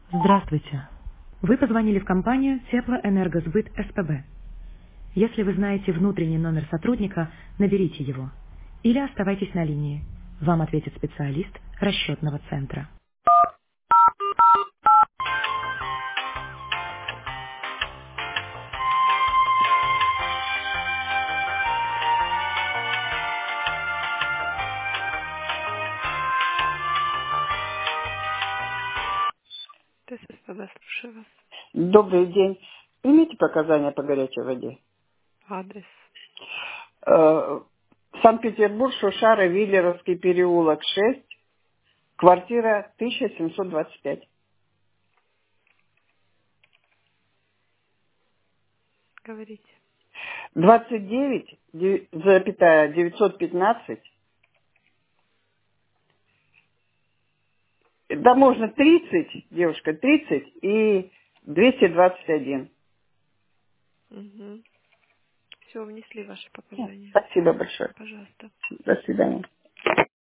Здравствуйте. Вы позвонили в компанию Теплоэнергосбыт СПБ. Если вы знаете внутренний номер сотрудника, наберите его. Или оставайтесь на линии. Вам ответит специалист расчетного центра. ТССПБ, слушаю вас. Добрый день. Примите показания по горячей воде. Адрес. Э, Санкт-Петербург, Шушара, Виллеровский переулок, 6, квартира 1725. Говорите. 29,915. Да, можно 30, девушка, 30 и 221. Угу. Все, внесли ваши показания. Спасибо большое. Пожалуйста. До свидания.